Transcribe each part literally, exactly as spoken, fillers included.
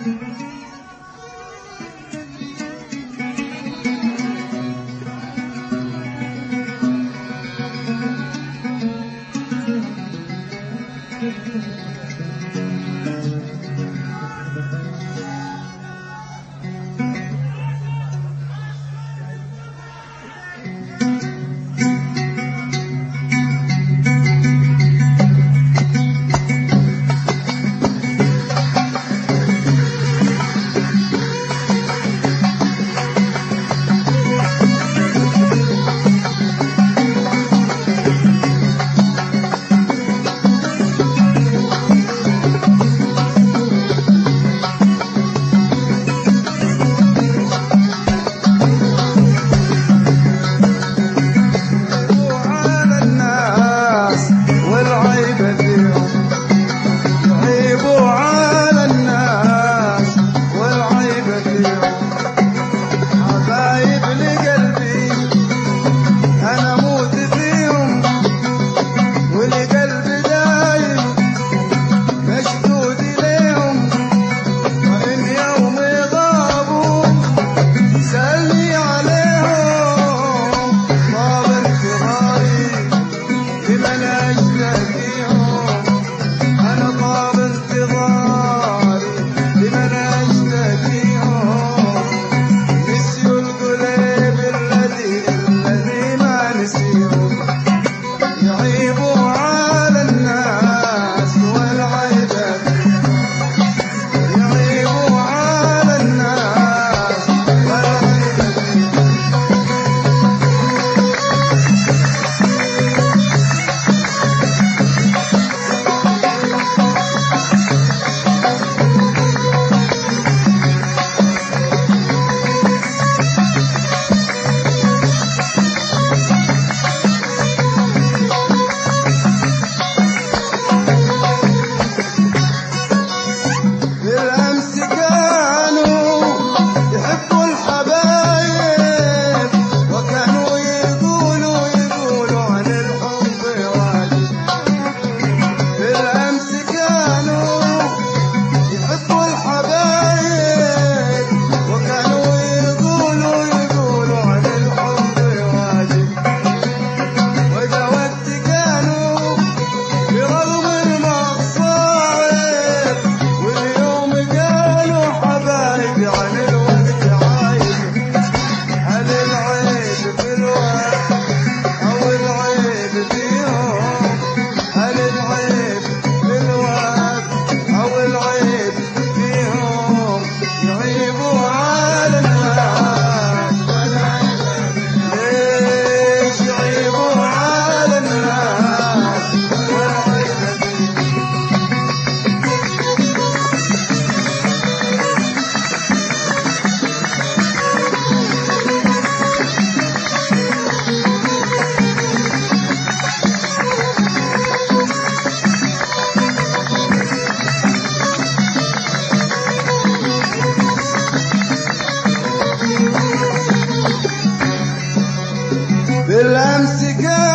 بالأمس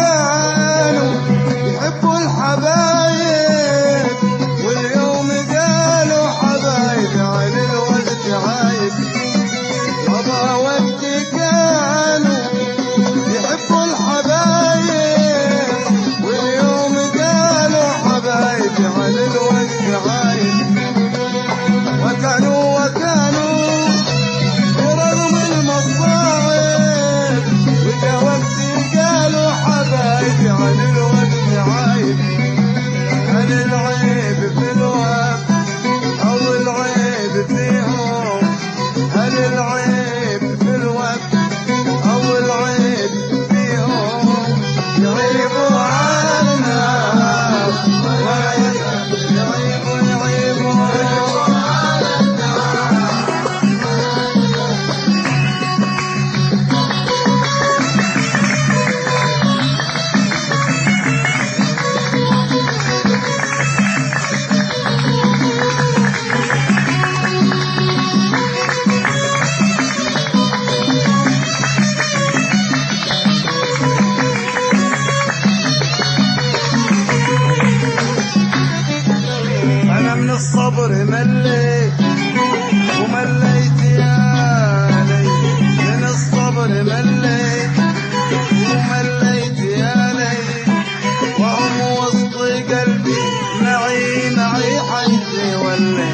كانوا يحبوا الحبايب، واليوم قالوا حبايب عن الوقت عايب. مضى وقت كانوا يحبوا الحبايب، واليوم قالوا حبايب عن الوقت عايب. وكانوا وكانوا برغم المصاعب وجا وقت قالوا حبايب عن الوقت عايب. عن العيب في الوقت أو العيب فيهم، عن العيب في الوقت أو العيب فيهم. يعيبوا على الناس يعيبوا يعيبوا على الصبر مليت ومليت يا ليل من الصبر مليت ومليت يا ليل وعم وسط قلبي معي معي حيث وليت